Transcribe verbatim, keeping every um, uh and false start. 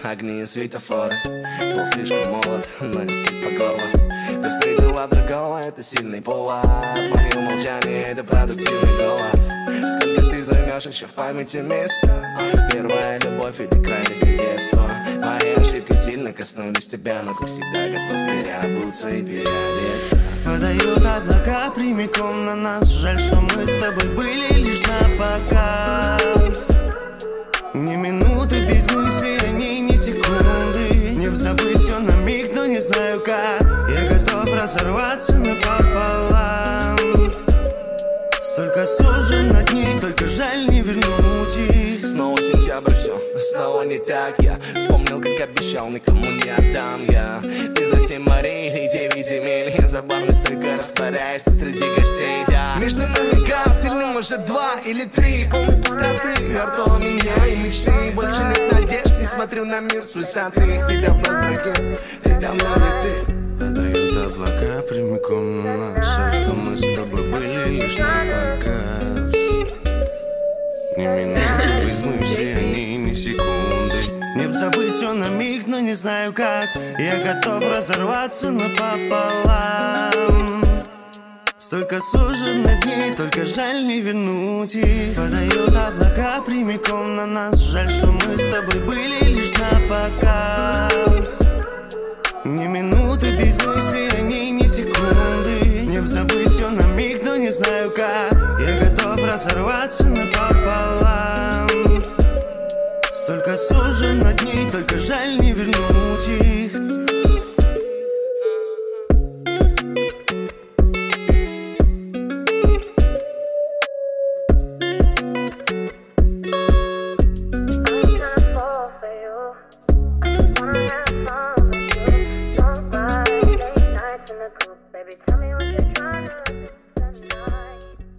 огни и светофоры. Был слишком молод, но я сыт по горло. Ты встретила другого, это сильный повод. Мое молчание, это продуктивный голос. Сколько ты займешь еще в памяти места? Первая любовь или крайности детства? Мои ошибки сильно коснулись тебя, но как всегда готов переобуться и переодеться. Падают облака прямиком на нас. Жаль, что мы с тобой были лишь на показ. Ни минуты без мысли о ней, ни секунды. Не забыть все на миг, но не знаю как. Я готов разорваться напополам. Столько сужено дней, только жаль не вернуть их. Снова сентябрь, все, снова не так. Я вспомнил, как обещал, никому не отдам я. Ты за семь морей или девять земель. Я за барной стойкой растворяюсь среди гостей, да. Между нами гад, или может два или три. Полной пустоты, мертвого меня и мечты. Больше нет надежд, не смотрю на мир с высоты. Ты давно с другим, ты давно не ты. Падают облака прямиком на нас. Жаль, что мы с тобой были лишь на показ. Ни минуты без мысли о ней, ни секунды. Не забыть все на миг, но не знаю как. Я готов разорваться напополам. Столько сужено дней, только жаль не вернуть их. Падают облака прямиком на нас. Жаль, что мы с тобой были лишь на показ. Ни минуты без мысли о ней, ни секунды. Не забыть все на миг, но не знаю как. Я готов разорваться напополам. Столько сужено дней, только жаль не вернуть их.